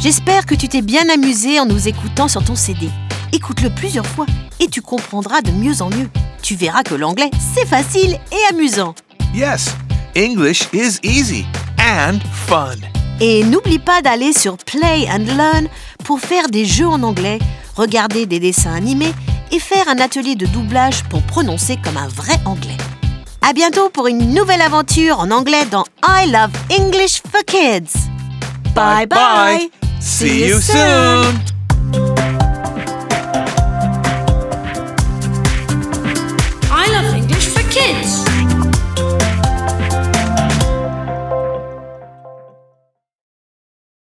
J'espère que tu t'es bien amusé en nous écoutant sur ton CD. Écoute-le plusieurs fois et tu comprendras de mieux en mieux. Tu verras que l'anglais, c'est facile et amusant. Yes, English is easy and fun. Et n'oublie pas d'aller sur Play and Learn pour faire des jeux en anglais, regarder des dessins animés et faire un atelier de doublage pour prononcer comme un vrai anglais. À bientôt pour une nouvelle aventure en anglais dans I Love English for Kids. Bye bye. See you soon.